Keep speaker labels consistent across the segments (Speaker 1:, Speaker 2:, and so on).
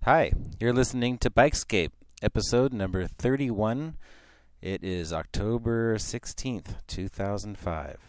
Speaker 1: Hi, you're listening to Bikescape, episode number 31. It is October 16th, 2005.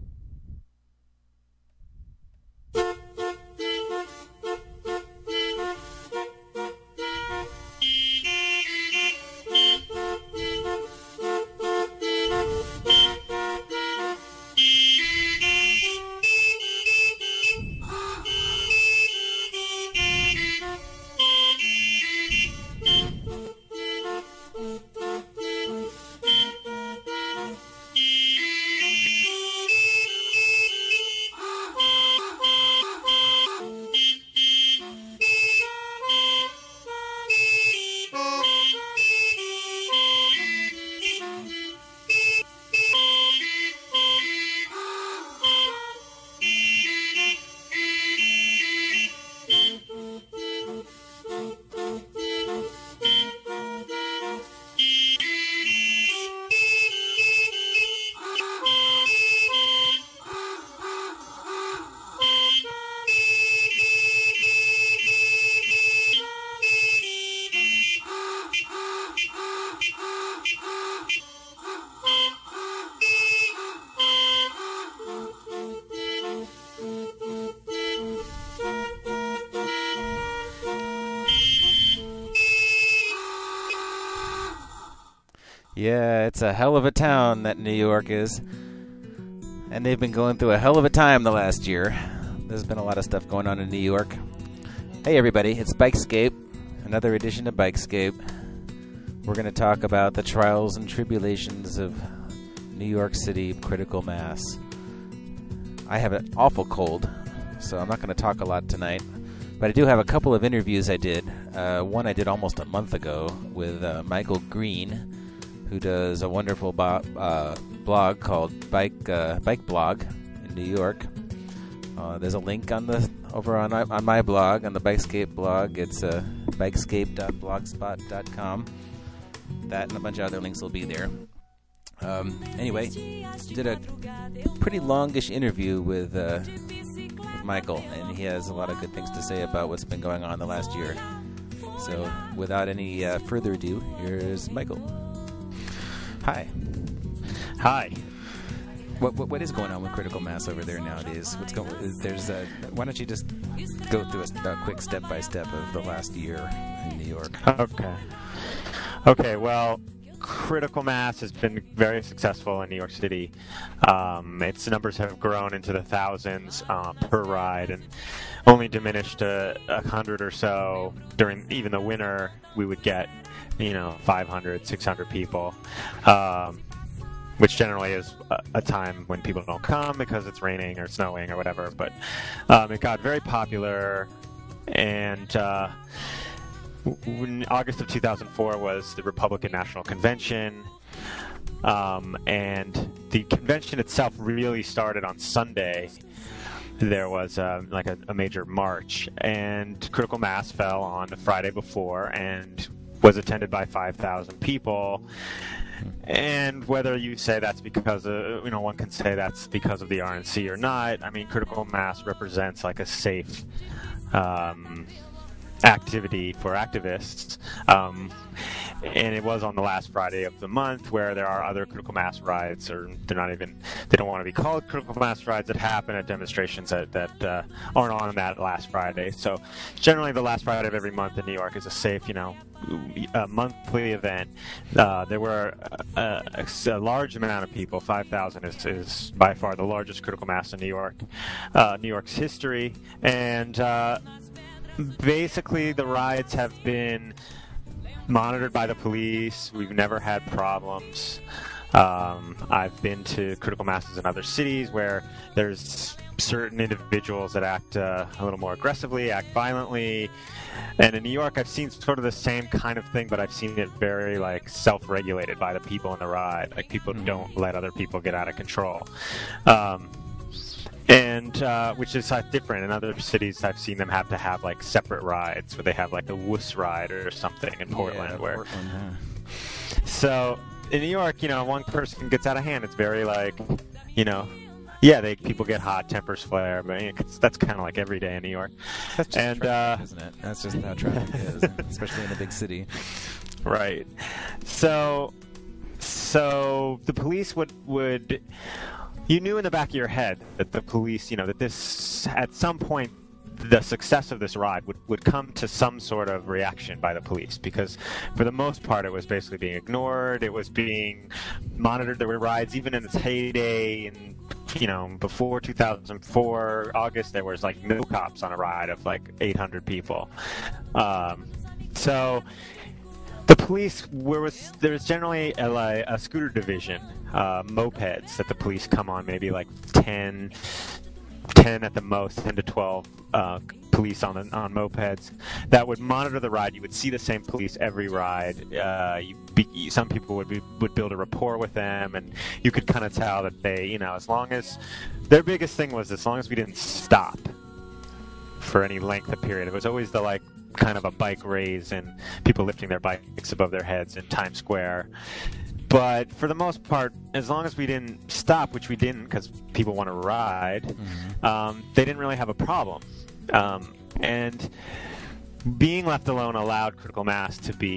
Speaker 1: Yeah, it's a hell of a town that New York is. And they've been going through a hell of a time the last year. There's been a lot of stuff going on in New York. Hey everybody, it's Bikescape, another edition of Bikescape. We're going to talk about the trials and tribulations of New York City critical mass. I have an awful cold, so I'm not going to talk a lot tonight. But I do have a couple of interviews I did. One I did almost a month ago with Michael Green, who does a wonderful blog called Bike Blog in New York. There's a link over on my blog, on the Bikescape blog. It's bikescape.blogspot.com. That and a bunch of other links will be there. Anyway, did a pretty longish interview with Michael, and he has a lot of good things to say about what's been going on the last year. So, without any further ado, here's Michael. Hi.
Speaker 2: Hi.
Speaker 1: What is going on with critical mass over there nowadays? What's going? Why don't you just go through a quick step by step of the last year in New York?
Speaker 2: Okay. Well, critical mass has been very successful in New York City. Its numbers have grown into the thousands per ride, and only diminished 100 or so during even the winter. We would get 500, 600 people, which generally is a time when people don't come because it's raining or snowing or whatever. But it got very popular, and in August of 2004 was the Republican National Convention, and the convention itself really started on Sunday. There was a major march, and critical mass fell on the Friday before and was attended by 5,000 people. And whether you say that's because of, one can say that's because of the RNC or not. I mean, critical mass represents like a safe activity for activists. And it was on the last Friday of the month, where there are other critical mass rides, or they don't want to be called critical mass rides, that happen at demonstrations that aren't on that last Friday. So generally the last Friday of every month in New York is a safe, monthly event. There were a large amount of people. 5,000 is by far the largest critical mass in New York's history. And basically the rides have been monitored by the police. We've never had problems. I've been to critical masses in other cities where there's certain individuals that act a little more aggressively, act violently. And in New York, I've seen sort of the same kind of thing, but I've seen it very self-regulated by the people in the ride. Like, people don't let other people get out of control. And which is different. In other cities, I've seen them have to have separate rides, where they have the Wuss ride or something in Portland. So in New York, one person gets out of hand. It's very Yeah, people get hot, tempers flare, but that's kind of like every day in New York.
Speaker 1: That's just traffic, isn't it? That's just how traffic is, especially in a big city.
Speaker 2: Right. So the police would you knew in the back of your head that the police, that this at some point the success of this ride would come to some sort of reaction by the police, because for the most part it was basically being ignored. It was being monitored. There were rides even in its heyday, and before 2004 August, there was like no cops on a ride of like 800 people. So the police there was generally a scooter division, mopeds that the police come on, maybe like 10 at the most, 10 to 12 police on mopeds that would monitor the ride. You would see the same police every ride. Some people would build a rapport with them, and you could kind of tell that they, as long as their biggest thing was, as long as we didn't stop for any length of period. It was always the kind of a bike raise and people lifting their bikes above their heads in Times Square. But for the most part, as long as we didn't stop, which we didn't because people want to ride, they didn't really have a problem. And being left alone allowed critical mass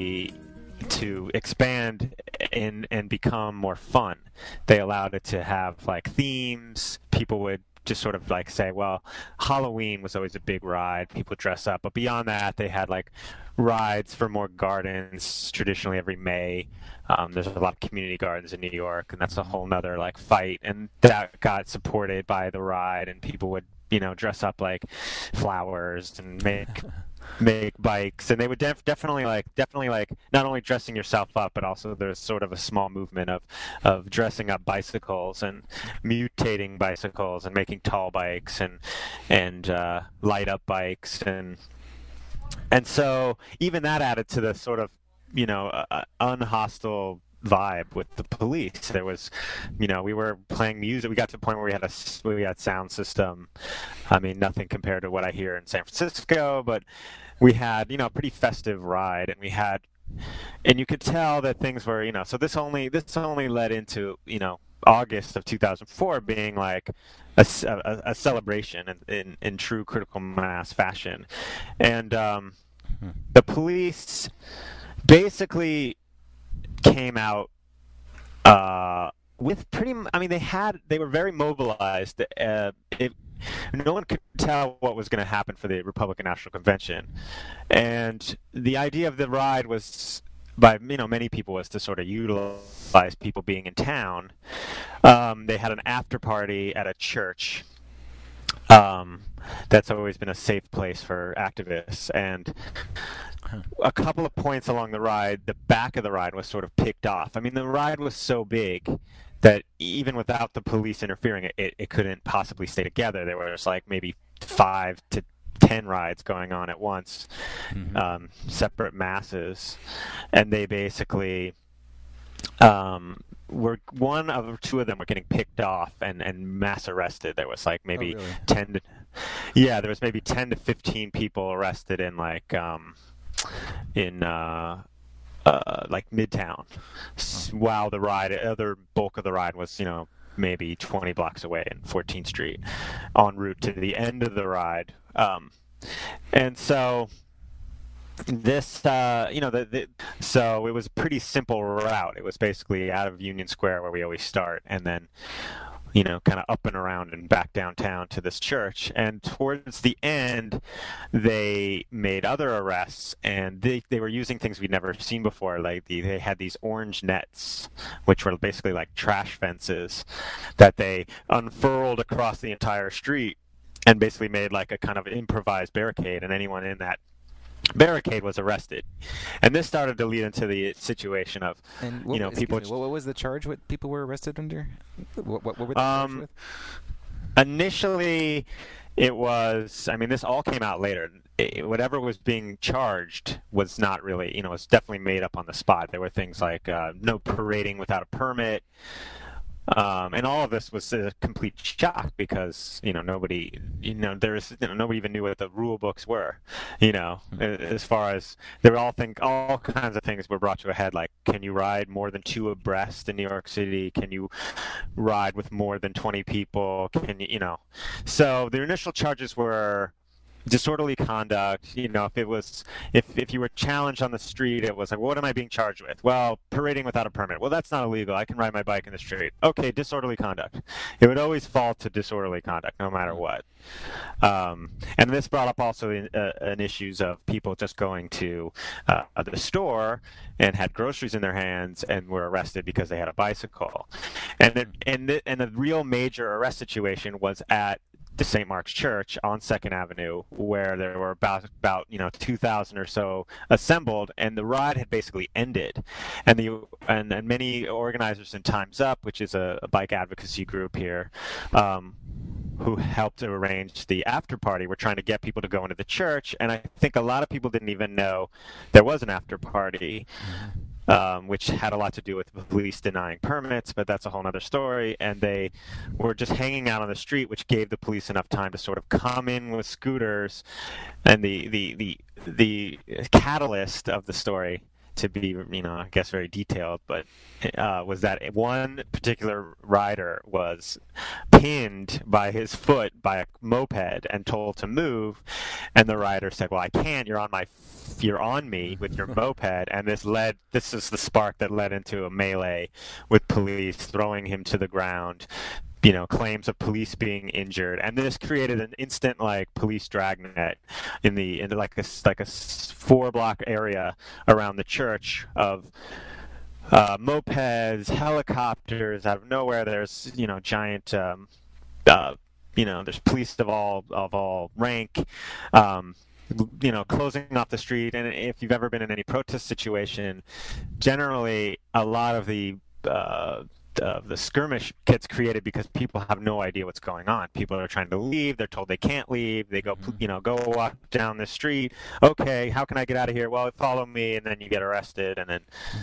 Speaker 2: to expand and become more fun. They allowed it to have themes. People would just sort of say, well, Halloween was always a big ride. People dress up. But beyond that, they had rides for more gardens, traditionally every May. There's a lot of community gardens in New York, and that's a whole nother fight. And that got supported by the ride, and people would, dress up like flowers and make bikes, and they would definitely not only dressing yourself up, but also there's sort of a small movement of dressing up bicycles and mutating bicycles and making tall bikes and light up bikes, and so even that added to the sort of unhostile vibe with the police. There was, we were playing music. We got to the point where we had sound system. I mean, nothing compared to what I hear in San Francisco, but we had, a pretty festive ride, and you could tell that things were, so this only led into, August of 2004 being a celebration in true critical mass fashion. And the police basically came out with they were very mobilized. No one could tell what was going to happen for the Republican National Convention, and the idea of the ride was, by many people, was to sort of utilize people being in town. They had an after party at a church. That's always been a safe place for activists, and a couple of points along the ride, the back of the ride was sort of picked off. I mean, the ride was so big that even without the police interfering, it couldn't possibly stay together. There was maybe 5 to 10 rides going on at once, separate masses, and they basically were, one of 2 of them were getting picked off and mass arrested. There was maybe 10 to, there was maybe 10 to 15 people arrested in Midtown, while the other bulk of the ride was, maybe 20 blocks away in 14th Street, en route to the end of the ride. And so this, so it was a pretty simple route. It was basically out of Union Square, where we always start, and then kind of up and around and back downtown to this church. And towards the end, they made other arrests, and they were using things we'd never seen before. They had these orange nets, which were basically like trash fences, that they unfurled across the entire street and basically made a kind of improvised barricade, and anyone in that barricade was arrested. And this started to lead into the situation of, people.
Speaker 1: What was the charge? What people were arrested under? What were they charged with?
Speaker 2: Initially, it was. I mean, this all came out later. Whatever was being charged was not really. It was definitely made up on the spot. There were things like no parading without a permit. And all of this was a complete shock because nobody nobody even knew what the rule books were. As far as they were all kinds of things were brought to a head, like can you ride more than 2 abreast in New York City? Can you ride with more than 20 people? So the initial charges were disorderly conduct. If you were challenged on the street, it was like, what am I being charged with? Well, parading without a permit. Well, that's not illegal. I can ride my bike in the street. Okay, disorderly conduct. It would always fall to disorderly conduct, no matter what. And this brought up also an issues of people just going to the store and had groceries in their hands and were arrested because they had a bicycle. And the real major arrest situation was at the St. Mark's Church on 2nd Avenue, where there were about 2,000 or so assembled, and the ride had basically ended. And many organizers in Time's Up, which is a bike advocacy group here, who helped to arrange the after party, were trying to get people to go into the church, and I think a lot of people didn't even know there was an after party. Which had a lot to do with the police denying permits, but that's a whole other story. And they were just hanging out on the street, which gave the police enough time to sort of come in with scooters. And the catalyst of the story, to be, I guess very detailed, but was that one particular rider was pinned by his foot by a moped and told to move, and the rider said, "Well, I can't. You're on me with your moped," and this is the spark that led into a melee with police, throwing him to the ground. Claims of police being injured, and this created an instant police dragnet in like a 4-block area around the church of mopeds, helicopters out of nowhere. There's giant there's police of all rank. Closing off the street. And if you've ever been in any protest situation, generally a lot of the skirmish gets created because people have no idea what's going on. People are trying to leave. They're told they can't leave. They go, go walk down the street. Okay, how can I get out of here? Well, follow me, and then you get arrested, and then,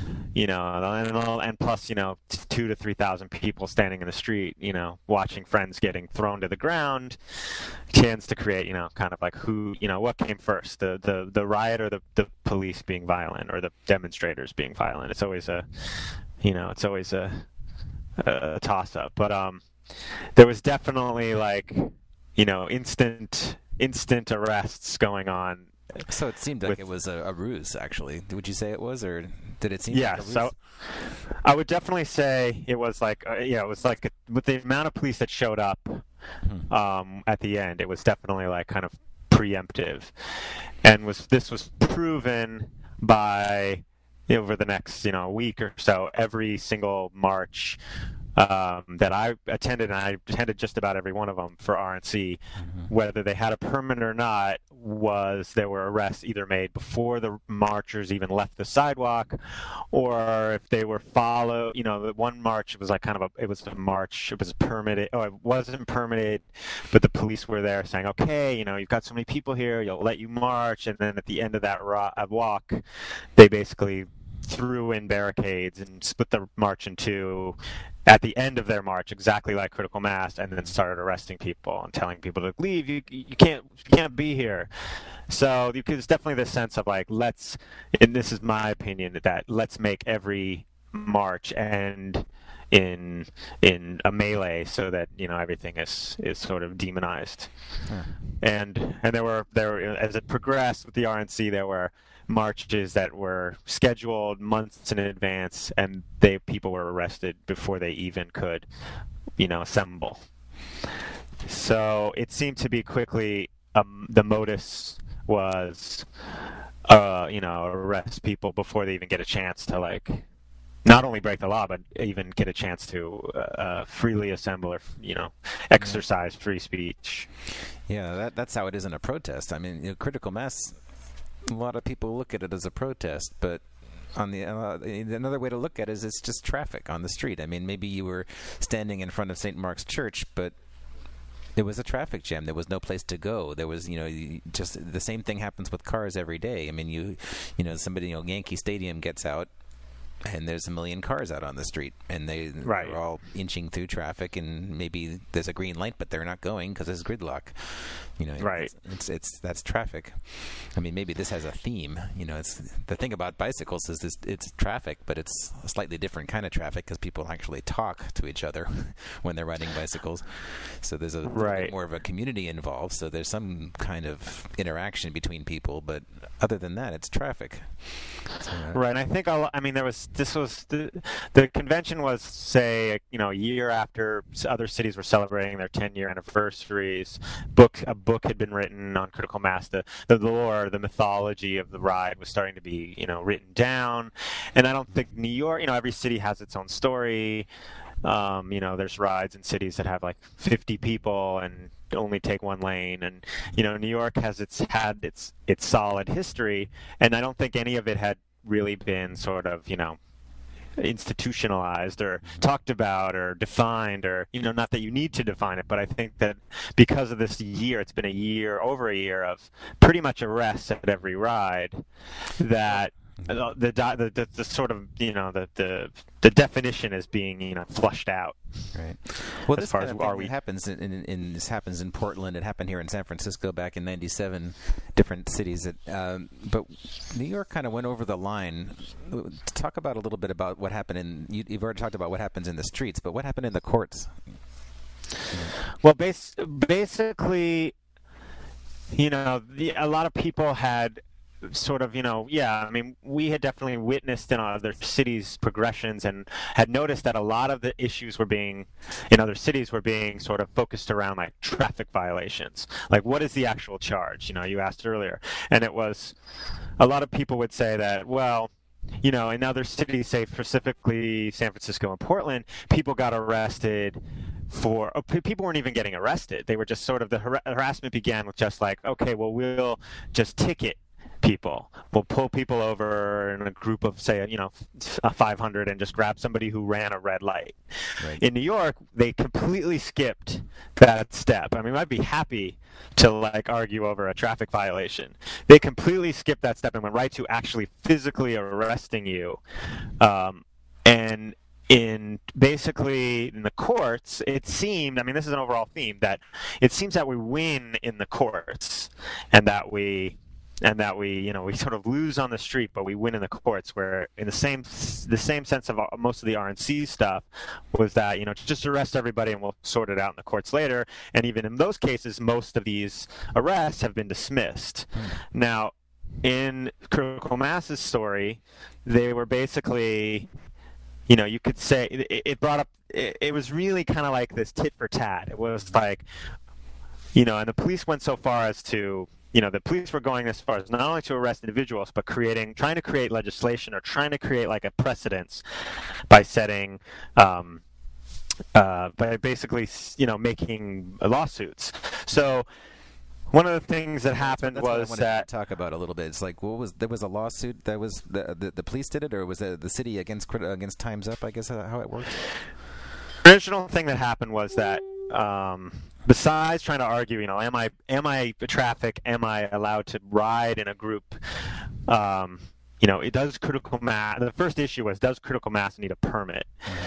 Speaker 2: and plus, 2,000 to 3,000 people standing in the street, watching friends getting thrown to the ground, tends to create, kind of like what came first, the riot or the police being violent or the demonstrators being violent. It's always a toss-up, but there was definitely instant arrests going on.
Speaker 1: So it seemed like it was a ruse, actually. Would you say it was, or did it seem like a ruse?
Speaker 2: So I would definitely say it was with the amount of police that showed up at the end, it was definitely kind of preemptive, and this was proven by over the next week or so. Every single march that I attended, and I attended just about every one of them for RNC, whether they had a permit or not, there were arrests either made before the marchers even left the sidewalk, or if they were followed. The one march, it was it was a march, it was permitted, it wasn't permitted, but the police were there saying, okay, you've got so many people here, you'll let you march, and then at the end of that walk, they basically threw in barricades and split the march in two at the end of their march, exactly like Critical Mass, and then started arresting people and telling people to leave. You can't be here. So there's definitely this sense of and this is my opinion, that let's make every march end in a melee so that everything is sort of demonized. And there were as it progressed with the RNC, there were marches that were scheduled months in advance, and people were arrested before they even could assemble. So it seemed to be quickly the modus was arrest people before they even get a chance to not only break the law, but even get a chance to freely assemble or exercise free speech.
Speaker 1: Yeah, that's how it is in a protest. I mean, Critical Mass, a lot of people look at it as a protest, but on the another way to look at it is it's just traffic on the street. I mean, maybe you were standing in front of St. Mark's Church, but there was a traffic jam. There was no place to go. There was, just the same thing happens with cars every day. I mean, somebody, Yankee Stadium gets out and there's a million cars out on the street, and they're all inching through traffic, and maybe there's a green light, but they're not going because there's gridlock.
Speaker 2: Right.
Speaker 1: It's that's traffic. I mean, maybe this has a theme. It's the thing about bicycles is it's traffic, but it's a slightly different kind of traffic because people actually talk to each other when they're riding bicycles. So there's a little bit more of a community involved. So there's some kind of interaction between people, but other than that, it's traffic. So,
Speaker 2: right. And I think the convention was, say, a year after other cities were celebrating their 10-year anniversaries. A book had been written on critical mass. The lore, the mythology of the ride was starting to be written down. And I don't think New York, every city has its own story. There's rides in cities that have like 50 people and only take one lane, and New York has had its solid history, and I don't think any of it had really been sort of institutionalized or talked about or defined, or not that you need to define it, but I think that because of this year, it's been over a year of pretty much arrests at every ride, that the sort of the definition is being flushed out.
Speaker 1: Right. Well,
Speaker 2: as far as
Speaker 1: it happens this happens in Portland. It happened here in San Francisco back in '97. Different cities, but New York kind of went over the line. Talk about a little bit about what happened you've already talked about what happens in the streets, but what happened in the courts?
Speaker 2: Well, basically, a lot of people had sort of, we had definitely witnessed in other cities progressions and had noticed that a lot of the issues in other cities were being sort of focused around like traffic violations. Like, what is the actual charge? You asked earlier. And it was, a lot of people would say that, well, in other cities, say specifically San Francisco and Portland, people got arrested people weren't even getting arrested. They were just sort of, the harassment began with just like, okay, well, we'll just ticket people. We'll pull people over in a group of, say, 500 and just grab somebody who ran a red light. Right. In New York, they completely skipped that step. I mean, I'd be happy to argue over a traffic violation. They completely skipped that step and went right to actually physically arresting you. And in the courts, it seemed, this is an overall theme, that it seems that we win in the courts, and that we we sort of lose on the street, but we win in the courts. Where in the same sense of most of the RNC stuff was that just arrest everybody and we'll sort it out in the courts later. And even in those cases, most of these arrests have been dismissed. Now, in Critical Mass's story, they were basically, you could say it brought up. It was really kind of like this tit for tat. It was like, and the police went so far as to. The police were going as far as not only to arrest individuals, but trying to create legislation or trying to create like a precedence by setting, by basically, making lawsuits. So one of the things that happened was that
Speaker 1: talk about a little bit. It's like, there was a lawsuit that was the police did it, or was it the city against Time's Up? I guess how it works.
Speaker 2: The original thing that happened was that. Besides trying to argue, am I traffic? Am I allowed to ride in a group? It does critical mass. The first issue was, does critical mass need a permit?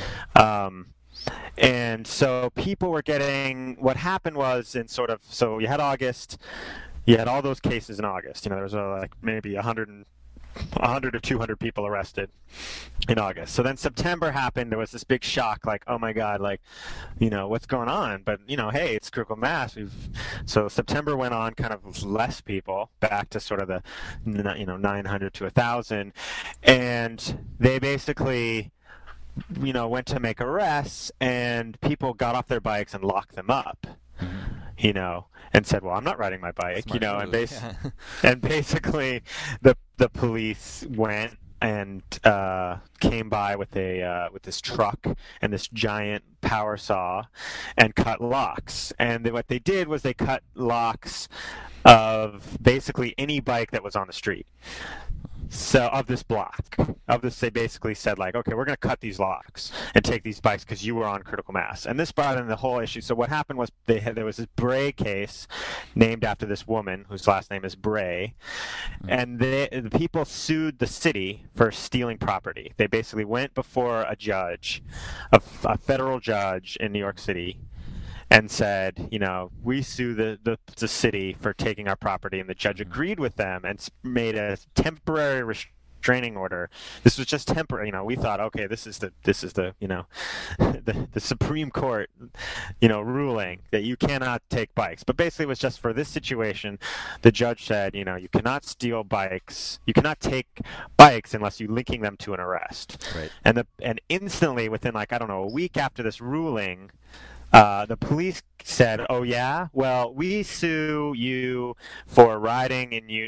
Speaker 2: And so people were getting. What happened was so you had August. You had all those cases in August. There was maybe 100 or 200 people arrested in August. So then September happened. There was this big shock, like, oh my God, what's going on? But, hey, it's critical mass. So September went on kind of less people, back to sort of the, 900 to 1,000. And they basically, went to make arrests, and people got off their bikes and locked them up. And said, well, I'm not riding my bike, and basically the police went and came by with this truck and this giant power saw and cut locks. And what they did was they cut locks of basically any bike that was on the street. So of this block, they basically said like, okay, we're going to cut these blocks and take these bikes because you were on critical mass. And this brought in the whole issue. So what happened was there was this Bray case named after this woman whose last name is Bray, and the people sued the city for stealing property. They basically went before a judge, a federal judge in New York City, and said, we sue the city for taking our property, and the judge agreed with them and made a temporary restraining order. This was just temporary. We thought, okay, this is the the Supreme Court, ruling that you cannot take bikes. But basically, it was just for this situation. The judge said, you cannot steal bikes. You cannot take bikes unless you're linking them to an arrest.
Speaker 1: Right.
Speaker 2: And instantly, within a week after this ruling, the police said, "Oh yeah, well we sue you for riding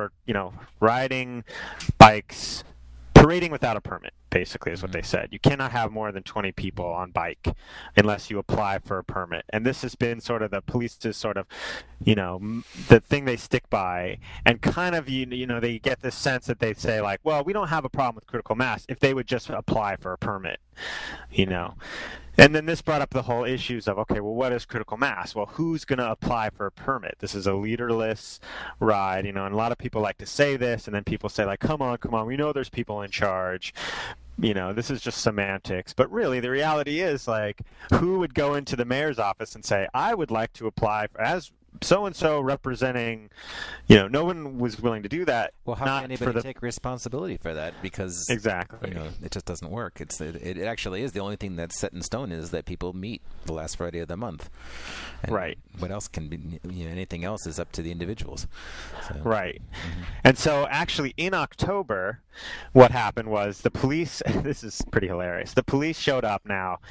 Speaker 2: riding bikes, parading without a permit." Basically, is what they said. You cannot have more than 20 people on bike unless you apply for a permit. And this has been sort of the police's sort of, the thing they stick by. And kind of, they get this sense that they say like, well, we don't have a problem with critical mass if they would just apply for a permit, And then this brought up the whole issues of, okay, well, what is critical mass? Well, who's going to apply for a permit? This is a leaderless ride, and a lot of people like to say this, and then people say, like, come on, we know there's people in charge. This is just semantics. But really, the reality is, like, who would go into the mayor's office and say, I would like to apply as so-and-so representing, no one was willing to do that.
Speaker 1: Well, how can anybody take responsibility for that? Because
Speaker 2: exactly,
Speaker 1: it just doesn't work. It actually is the only thing that's set in stone is that people meet the last Friday of the month. And
Speaker 2: right.
Speaker 1: What else can be? Anything else is up to the individuals. So.
Speaker 2: Right. Mm-hmm. And so, actually, in October, what happened was the police. This is pretty hilarious. The police showed up now.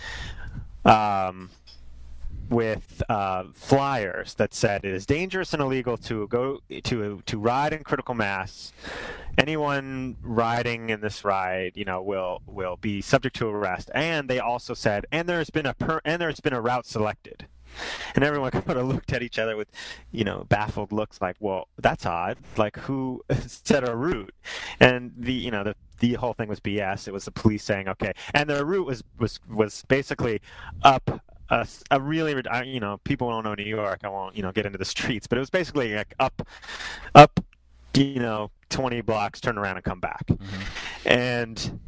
Speaker 2: With flyers that said it is dangerous and illegal to ride in critical mass. Anyone riding in this ride, will be subject to arrest. And they also said, and there's been a route selected. And everyone kind of looked at each other with, baffled looks, like, well, that's odd. Like, who set a route? And the whole thing was BS. It was the police saying, okay, and the route was basically up. A really, people don't know New York. I won't, get into the streets, but it was basically like up, 20 blocks, turn around and come back. Mm-hmm. And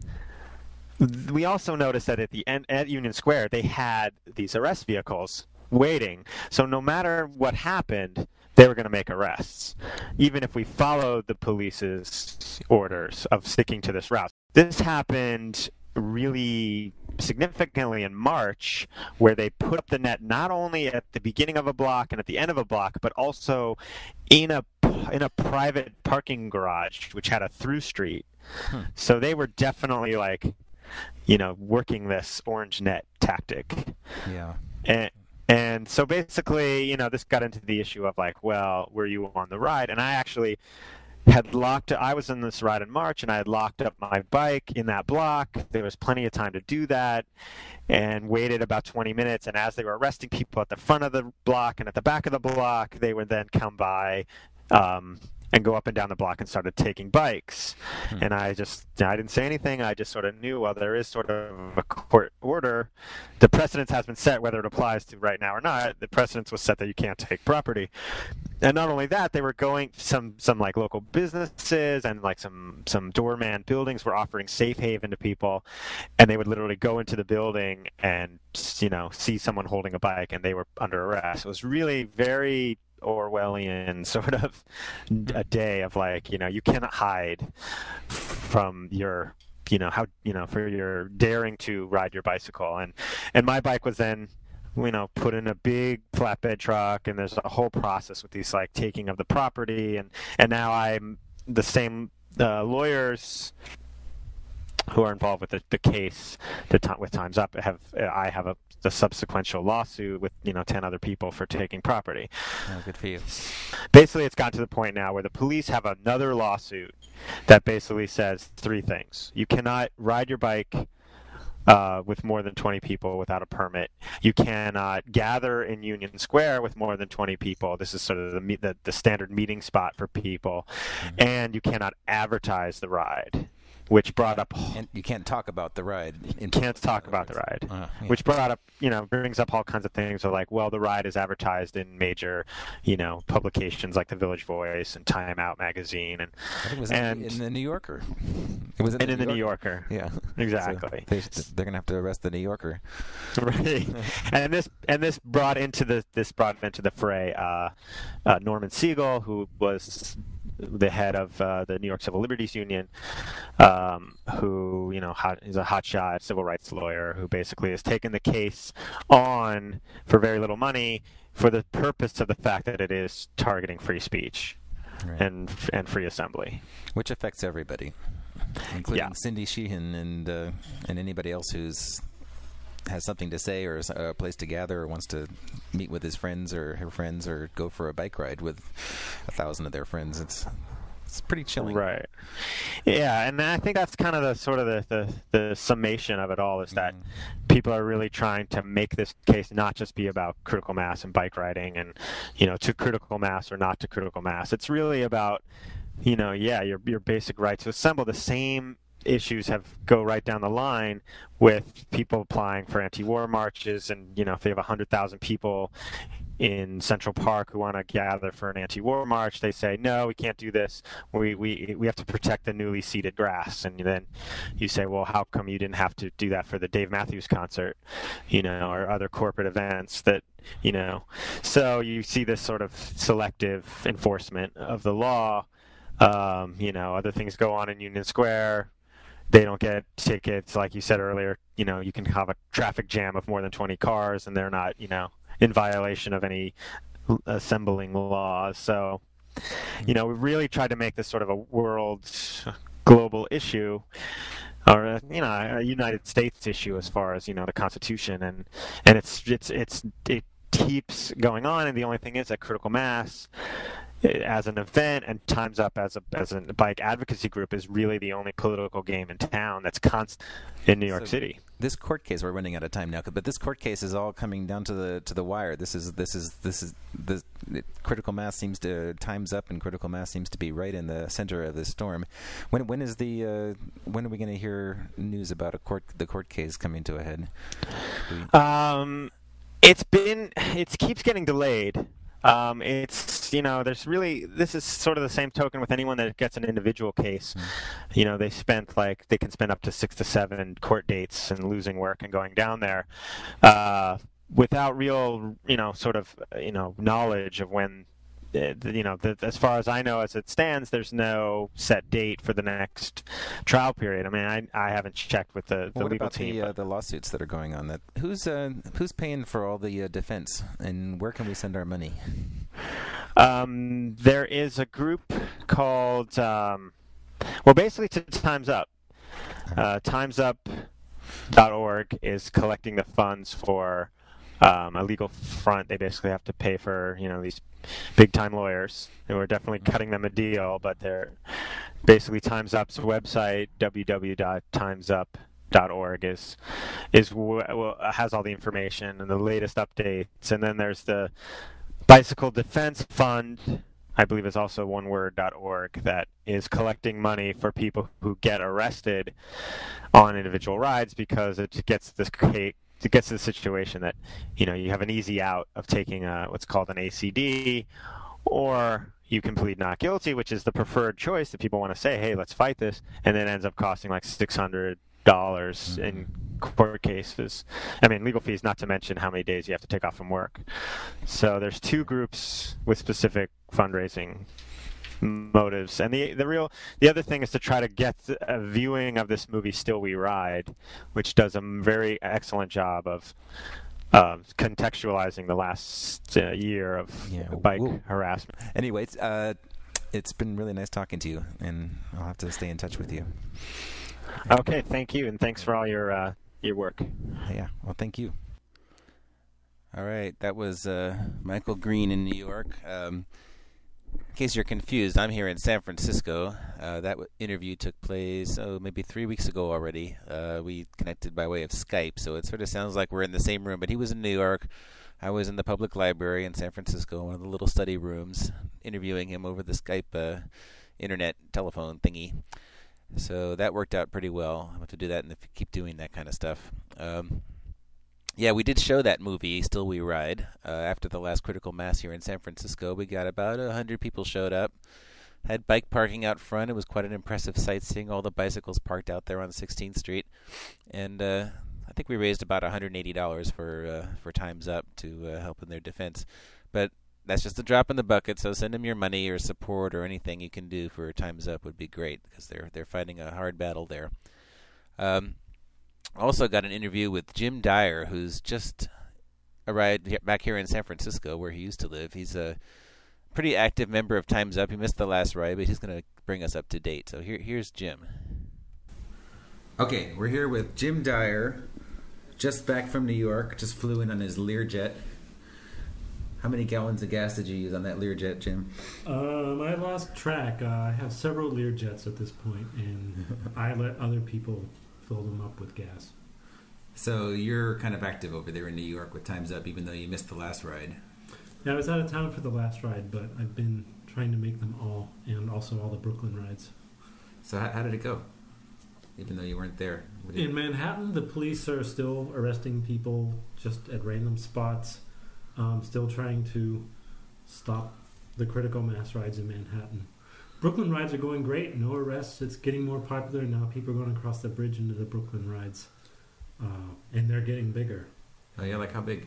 Speaker 2: we also noticed that at the end at Union Square, they had these arrest vehicles waiting. So no matter what happened, they were going to make arrests, even if we followed the police's orders of sticking to this route. This happened really significantly in March, where they put up the net not only at the beginning of a block and at the end of a block, but also in a private parking garage, which had a through street. So they were definitely like, working this orange net tactic.
Speaker 1: Yeah.
Speaker 2: And so basically, this got into the issue of like, well, were you on the ride? And I actually I was in this ride in March, and I had locked up my bike in that block. There was plenty of time to do that, and waited about 20 minutes. And as they were arresting people at the front of the block and at the back of the block, they would then come by and go up and down the block and started taking bikes. And I didn't say anything. I just sort of knew, well, there is sort of a court order. The precedence has been set, whether it applies to right now or not. The precedence was set that you can't take property. And not only that, they were going some like local businesses and like some doorman buildings were offering safe haven to people, and they would literally go into the building and see someone holding a bike, and they were under arrest. It was really very Orwellian sort of a day of like, you cannot hide from your for your daring to ride your bicycle. And my bike was then put in a big flatbed truck, and there's a whole process with these like taking of the property, and now I'm the same lawyers who are involved with the case with Time's Up I have the subsequential lawsuit with 10 other people for taking property.
Speaker 1: Oh, good for you.
Speaker 2: Basically, it's gotten to the point now where the police have another lawsuit that basically says three things: you cannot ride your bike with more than 20 people without a permit. You cannot gather in Union Square with more than 20 people. This is sort of the standard meeting spot for people. And you cannot advertise the ride, which brought up...
Speaker 1: And you can't talk about the ride.
Speaker 2: Can't talk about the ride,
Speaker 1: yeah.
Speaker 2: Which brought up, brings up all kinds of things. So like, well, the ride is advertised in major, publications like the Village Voice and Time Out magazine, and
Speaker 1: I think it was in the New Yorker. It was
Speaker 2: in the New Yorker.
Speaker 1: Yeah,
Speaker 2: exactly.
Speaker 1: So they're gonna have to arrest the New Yorker.
Speaker 2: Right, and this brought into the fray Norman Siegel, who was the head of the New York Civil Liberties Union, who is a hotshot civil rights lawyer who basically has taken the case on for very little money for the purpose of the fact that it is targeting free speech. Right. and free assembly,
Speaker 1: which affects everybody, including Cindy Sheehan and anybody else who's has something to say or a place to gather or wants to meet with his friends or her friends or go for a bike ride with 1,000 of their friends. It's pretty chilling.
Speaker 2: Right. Yeah, and I think that's kind of the summation of it all is that people are really trying to make this case not just be about critical mass and bike riding and, to critical mass or not to critical mass. It's really about, your basic right to assemble. The same issues go right down the line with people applying for anti-war marches, and if they have 100,000 people in Central Park who want to gather for an anti-war march, they say no, we can't do this. We have to protect the newly seeded grass, and then you say, well, how come you didn't have to do that for the Dave Matthews concert, or other corporate events that So you see this sort of selective enforcement of the law. Other things go on in Union Square. They don't get tickets, like you said earlier. You can have a traffic jam of more than 20 cars, and they're not, in violation of any assembling laws. So, we really tried to make this sort of a global issue, or a United States issue as far as the Constitution, and it keeps going on. And the only thing is that critical mass, as an event, and Time's Up as a bike advocacy group, is really the only political game in town that's constant in New York City.
Speaker 1: This court case, we're running out of time now, but this court case is all coming down to the wire. This is critical mass Time's Up, and critical mass seems to be right in the center of this storm. When are we going to hear news about the court case coming to a head?
Speaker 2: It keeps getting delayed. This is sort of the same token with anyone that gets an individual case. They can spend up to 6 to 7 court dates and losing work and going down there, without real, knowledge of when, as far as I know, as it stands, there's no set date for the next trial period. I mean, I haven't checked with the legal team.
Speaker 1: What about the lawsuits that are going on? Who's paying for all the defense, and where can we send our money?
Speaker 2: There is a group called, basically to Time's Up. TimesUp.org is collecting the funds for a legal front. They basically have to pay for these big time lawyers who are definitely cutting them a deal, but they're basically Time's Up's website, www.timesup.org, has all the information and the latest updates. And then there's the Bicycle Defense Fund, I believe is also oneword.org, that is collecting money for people who get arrested on individual rides, because it gets to the situation that you have an easy out of taking what's called an ACD, or you can plead not guilty, which is the preferred choice that people want to say, hey, let's fight this, and then it ends up costing like $600 in court cases. I mean, legal fees, not to mention how many days you have to take off from work. So there's two groups with specific fundraising motives, and the other thing is to try to get a viewing of this movie Still We Ride, which does a very excellent job of contextualizing the last year of bike harassment.
Speaker 1: Anyways, it's been really nice talking to you, and I'll have to stay in touch with you.
Speaker 2: Okay, thank you, and thanks for all your work.
Speaker 1: Yeah, well, thank you. All right, that was Michael Green in New York. In case you're confused, I'm here in San Francisco. That interview took place, maybe 3 weeks ago already. We connected by way of Skype, so it sort of sounds like we're in the same room. But he was in New York. I was in the public library in San Francisco, one of the little study rooms, interviewing him over the Skype internet telephone thingy. So that worked out pretty well. I'll have to do that and keep doing that kind of stuff. Yeah, we did show that movie, Still We Ride, after the last critical mass here in San Francisco. We got about 100 people showed up. Had bike parking out front. It was quite an impressive sight seeing all the bicycles parked out there on 16th Street. And I think we raised about $180 for Time's Up to help in their defense. But that's just a drop in the bucket, so send them your money or support or anything you can do for Time's Up would be great, because they're fighting a hard battle there. Also got an interview with Jim Dyer, who's just arrived back here in San Francisco, where he used to live. He's a pretty active member of Time's Up. He missed the last ride, but he's going to bring us up to date. So here's Jim. Okay, we're here with Jim Dyer, just back from New York. Just flew in on his Learjet. How many gallons of gas did you use on that Learjet, Jim?
Speaker 3: I lost track. I have several Learjets at this point, and I let other people fill them up with gas.
Speaker 1: So you're kind of active over there in New York with Time's Up, even though you missed the last ride.
Speaker 3: Yeah, I was out of town for the last ride, but I've been trying to make them all, and also all the Brooklyn rides.
Speaker 1: So how did it go, even though you weren't there?
Speaker 3: In Manhattan, the police are still arresting people just at random spots, still trying to stop the critical mass rides in Manhattan. Brooklyn rides are going great, no arrests. It's getting more popular now. People are going across the bridge into the Brooklyn rides, and they're getting bigger.
Speaker 1: Oh yeah, like how big?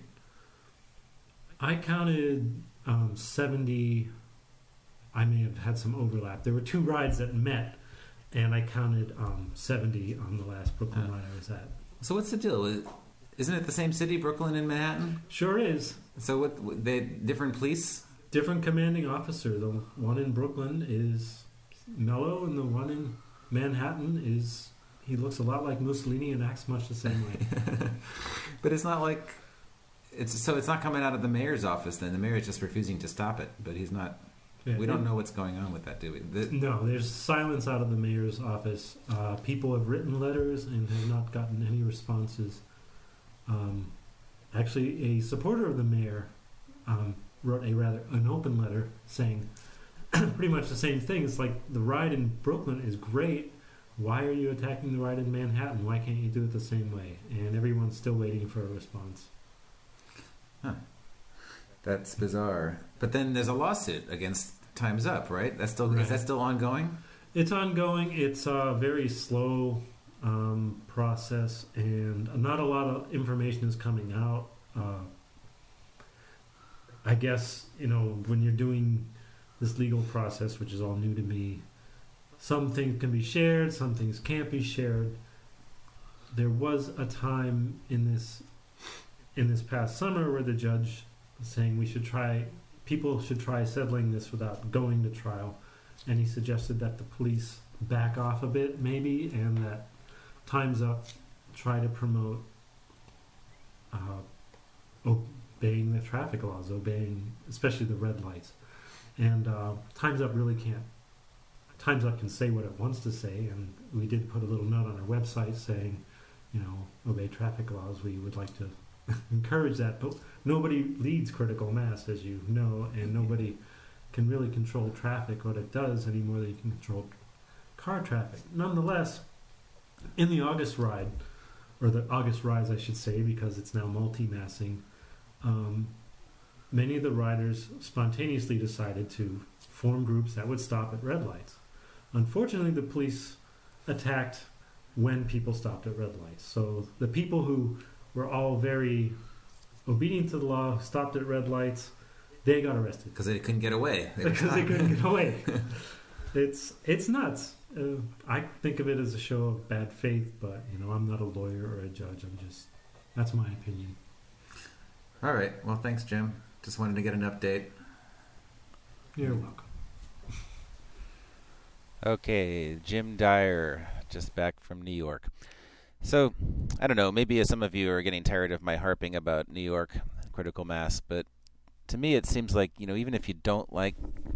Speaker 3: I counted 70. I may have had some overlap. There were two rides that met, and I counted 70 on the last Brooklyn ride I was at.
Speaker 1: So what's the deal? Isn't it the same city, Brooklyn and Manhattan?
Speaker 3: Sure is.
Speaker 1: So what? They different police?
Speaker 3: Different commanding officer. The one in Brooklyn is mellow, and the one in Manhattan is, he looks a lot like Mussolini and acts much the same way.
Speaker 1: But it's not like it's not coming out of the mayor's office. Then the mayor is just refusing to stop it. But he's not. Yeah, we don't know what's going on with that, do we?
Speaker 3: No, there's silence out of the mayor's office. People have written letters and have not gotten any responses. Actually, a supporter of the mayor wrote an open letter saying pretty much the same thing. It's like, the ride in Brooklyn is great. Why are you attacking the ride in Manhattan? Why can't you do it the same way? And everyone's still waiting for a response.
Speaker 1: Huh. That's bizarre. But then there's a lawsuit against Time's Up, right? That's still right. Is that still ongoing?
Speaker 3: It's ongoing. It's a very slow process, and not a lot of information is coming out. I guess, when you're doing this legal process, which is all new to me, some things can be shared, some things can't be shared. There was a time in this past summer where the judge was saying people should try settling this without going to trial, and he suggested that the police back off a bit, maybe, and that Time's Up try to promote obeying the traffic laws, obeying especially the red lights. And Time's Up really can't. Time's Up can say what it wants to say, and we did put a little note on our website saying, obey traffic laws. We would like to encourage that, but nobody leads critical mass, as you know, and nobody can really control traffic what it does any more than you can control car traffic. Nonetheless, in the August ride, or the August rides I should say, because it's now multi-massing, many of the riders spontaneously decided to form groups that would stop at red lights. Unfortunately, the police attacked when people stopped at red lights. So the people who were all very obedient to the law, stopped at red lights, they got arrested.
Speaker 1: Because they couldn't get away.
Speaker 3: Because they couldn't get away. It's nuts. I think of it as a show of bad faith, but I'm not a lawyer or a judge. That's my opinion.
Speaker 1: All right. Well, thanks, Jim. Just wanted to get an update.
Speaker 3: You're welcome.
Speaker 1: Okay, Jim Dyer, just back from New York. So, I don't know, maybe some of you are getting tired of my harping about New York critical mass, but to me it seems like, even if you don't like the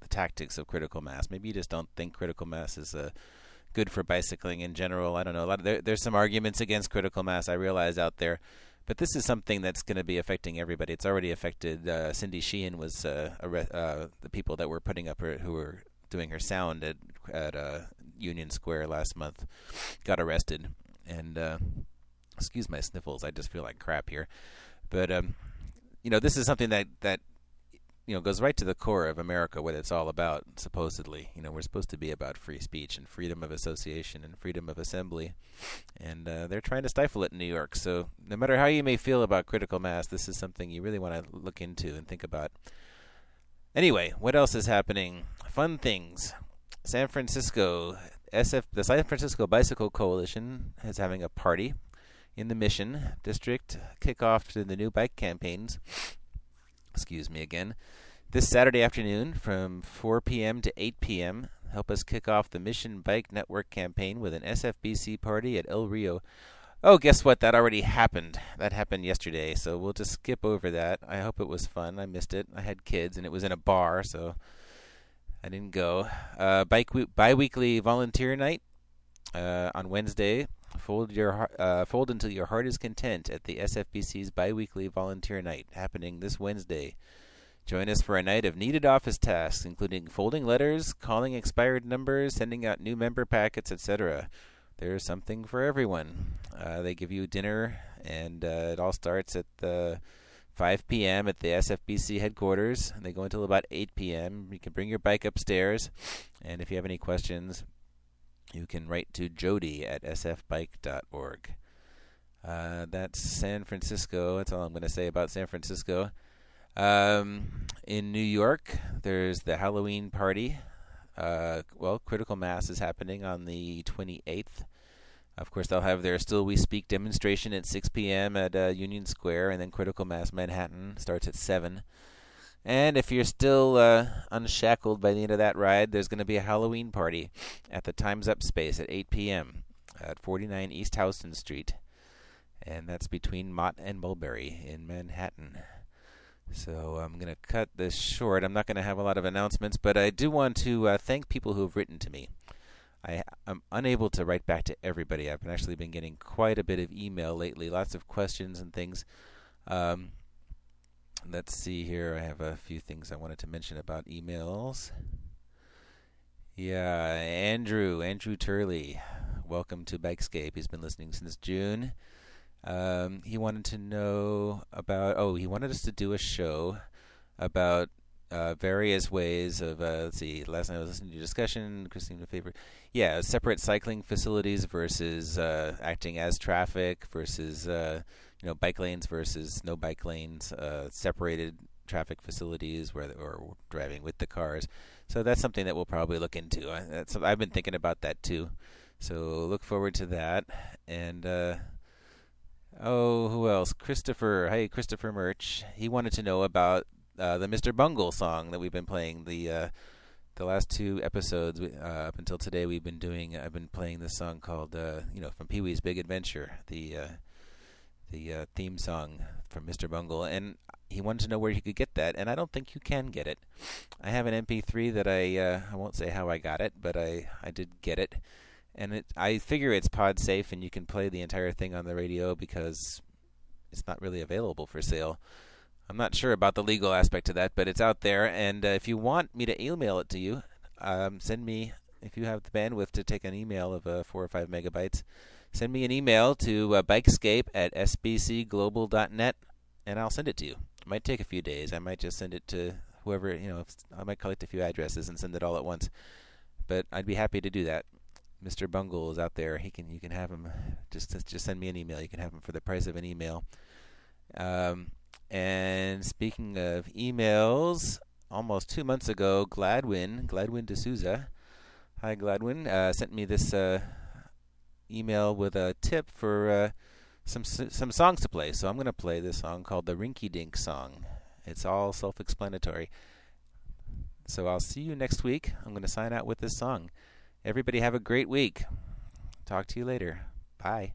Speaker 1: tactics of critical mass. Maybe you just don't think critical mass is good for bicycling in general. I don't know. There's some arguments against critical mass, I realize, out there. But this is something that's going to be affecting everybody. It's already affected. Cindy Sheehan was the people that were putting up who were doing her sound at Union Square last month got arrested. And excuse my sniffles. I just feel like crap here. But this is something that goes right to the core of America, what it's all about, supposedly. We're supposed to be about free speech and freedom of association and freedom of assembly. And they're trying to stifle it in New York. So no matter how you may feel about critical mass, this is something you really want to look into and think about. Anyway, what else is happening? Fun things. San Francisco, the San Francisco Bicycle Coalition is having a party in the Mission District, kickoff to the new bike campaigns. Excuse me again. This Saturday afternoon from 4 p.m. to 8 p.m., help us kick off the Mission Bike Network campaign with an SFBC party at El Rio. Oh, guess what? That already happened. That happened yesterday, so we'll just skip over that. I hope it was fun. I missed it. I had kids, and it was in a bar, so I didn't go. Bi-weekly volunteer night on Wednesday. Fold until your heart is content at the SFBC's bi-weekly volunteer night, happening this Wednesday. Join us for a night of needed office tasks, including folding letters, calling expired numbers, sending out new member packets, etc. There's something for everyone. They give you dinner, and it all starts at 5 p.m. at the SFBC headquarters. And they go until about 8 p.m. You can bring your bike upstairs, and if you have any questions, you can write to Jody at sfbike.org. That's San Francisco. That's all I'm going to say about San Francisco. In New York, there's the Halloween party. Critical Mass is happening on the 28th. Of course, they'll have their Still We Speak demonstration at 6 p.m. at Union Square, and then Critical Mass Manhattan starts at 7. And if you're still unshackled by the end of that ride, there's going to be a Halloween party at the Time's Up space at 8 p.m. at 49 East Houston Street. And that's between Mott and Mulberry in Manhattan. So I'm going to cut this short. I'm not going to have a lot of announcements, but I do want to thank people who have written to me. I'm unable to write back to everybody. I've actually been getting quite a bit of email lately, lots of questions and things. Let's see here. I have a few things I wanted to mention about emails. Yeah, Andrew Turley, welcome to Bikescape. He's been listening since June. He wanted to know about, he wanted us to do a show about various ways of, let's see, last night I was listening to your discussion, Christine, favorite. Yeah, separate cycling facilities versus acting as traffic versus, bike lanes versus no bike lanes, separated traffic facilities or driving with the cars. So that's something that we'll probably look into. I've been thinking about that too. So look forward to that. And, who else? Christopher. Hey, Christopher Murch. He wanted to know about the Mr. Bungle song that we've been playing. The last two episodes up until today, I've been playing this song called, from Pee-wee's Big Adventure, the theme song from Mr. Bungle, and he wanted to know where he could get that, and I don't think you can get it. I have an MP3 that I won't say how I got it, but I did get it, and I figure it's pod safe, and you can play the entire thing on the radio because it's not really available for sale. I'm not sure about the legal aspect of that, but it's out there, and if you want me to email it to you, send me, if you have the bandwidth to take an email of 4 or 5 megabytes, send me an email to bikescape@sbcglobal.net, and I'll send it to you. It might take a few days. I might just send it to whoever, I might collect a few addresses and send it all at once. But I'd be happy to do that. Mr. Bungle is out there. You can have him. Just send me an email. You can have him for the price of an email. And speaking of emails, almost 2 months ago, Gladwin D'Souza, hi Gladwin, sent me this email with a tip for some songs to play. So I'm going to play this song called the Rinky Dink Song. It's all self-explanatory. So I'll see you next week. I'm going to sign out with this song. Everybody have a great week. Talk to you later. Bye.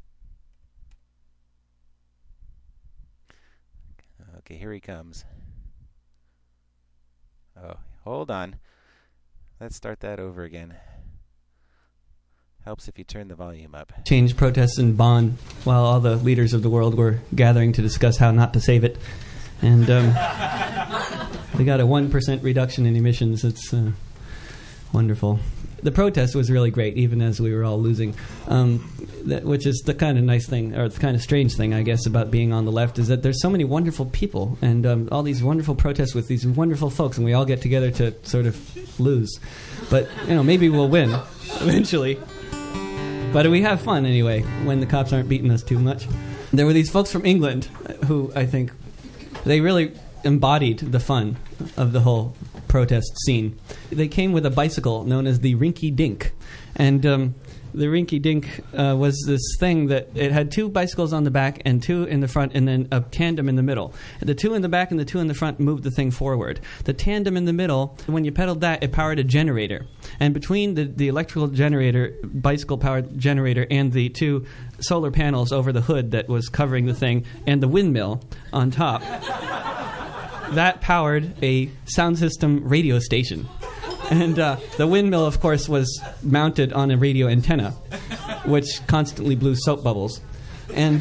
Speaker 1: Okay, here he comes. Oh, hold on. Let's start that over again. Helps if you turn the volume up.
Speaker 4: Change protests in Bonn while all the leaders of the world were gathering to discuss how not to save it. And they got a 1% reduction in emissions. It's wonderful. The protest was really great, even as we were all losing, which is the kind of nice thing, or the kind of strange thing, I guess, about being on the left, is that there's so many wonderful people and all these wonderful protests with these wonderful folks, and we all get together to sort of lose. But, maybe we'll win eventually. But we have fun anyway, when the cops aren't beating us too much. There were these folks from England who, I think, they really embodied the fun of the whole protest scene. They came with a bicycle known as the Rinky Dink. And the Rinky Dink was this thing that it had two bicycles on the back and two in the front and then a tandem in the middle. The two in the back and the two in the front moved the thing forward. The tandem in the middle, when you pedaled that, it powered a generator. And between the electrical generator, bicycle-powered generator, and the two solar panels over the hood that was covering the thing, and the windmill on top, that powered a sound system radio station. And the windmill, of course, was mounted on a radio antenna, which constantly blew soap bubbles. And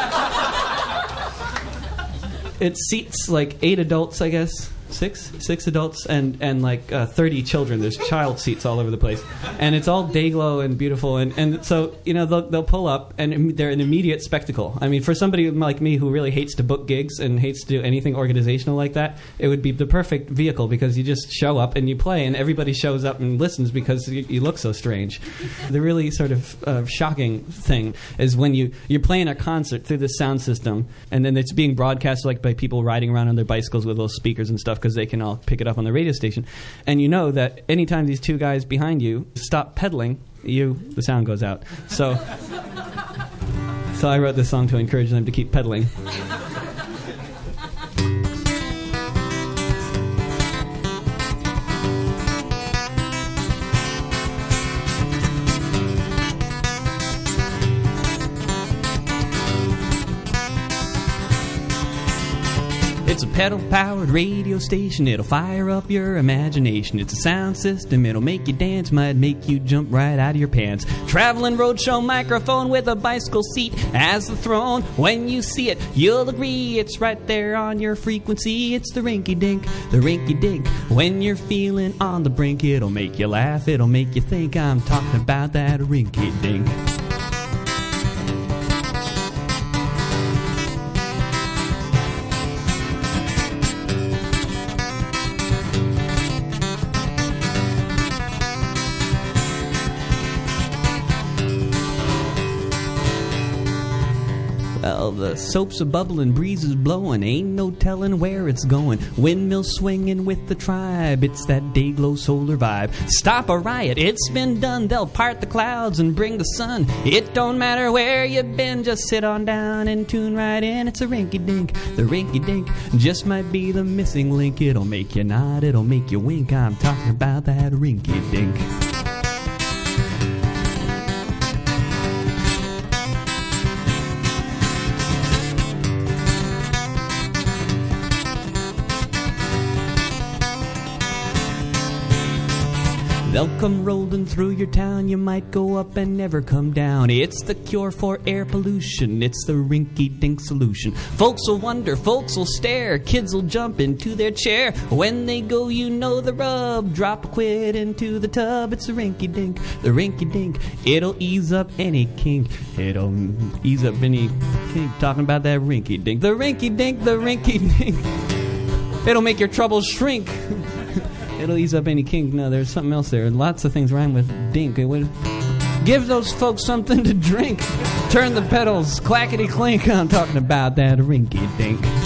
Speaker 4: it seats like 8 adults, I guess. Six adults and like 30 children. There's child seats all over the place, and it's all day glow and beautiful. And so they'll pull up, and they're an immediate spectacle. I mean, for somebody like me who really hates to book gigs and hates to do anything organizational like that, it would be the perfect vehicle because you just show up and you play, and everybody shows up and listens because you look so strange. The really sort of shocking thing is when you're playing a concert through this sound system, and then it's being broadcast like by people riding around on their bicycles with little speakers and stuff, because they can all pick it up on the radio station. And you know that anytime these two guys behind you stop pedaling, the sound goes out. So I wrote this song to encourage them to keep pedaling. It's a pedal-powered radio station. It'll fire up your imagination. It's a sound system. It'll make you dance. Might make you jump right out of your pants. Traveling roadshow microphone with a bicycle seat as the throne. When you see it, you'll agree it's right there on your frequency. It's the Rinky Dink, the Rinky Dink. When you're feeling on the brink, it'll make you laugh. It'll make you think. I'm talking about that Rinky Dink. Well, the soap's a bubbling, breeze is blowing, ain't no telling where it's going. Windmill swinging with the tribe, it's that day-glow solar vibe. Stop a riot, it's been done, they'll part the clouds and bring the sun. It don't matter where you've been, just sit on down and tune right in. It's a rinky-dink, the rinky-dink, just might be the missing link. It'll make you nod, it'll make you wink, I'm talking about that rinky-dink. They'll come rolling through your town, you might go up and never come down. It's the cure for air pollution, it's the rinky-dink solution. Folks will wonder, folks will stare, kids will jump into their chair. When they go, you know the rub, drop a quid into the tub. It's the rinky-dink, the rinky-dink, it'll ease up any kink. It'll ease up any kink, talking about that rinky-dink. The rinky-dink, the rinky-dink, it'll make your troubles shrink. It'll ease up any kink. No, there's something else there. Lots of things rhyme with dink. It would give those folks something to drink. Turn the pedals, clackety clink. I'm talking about that rinky dink.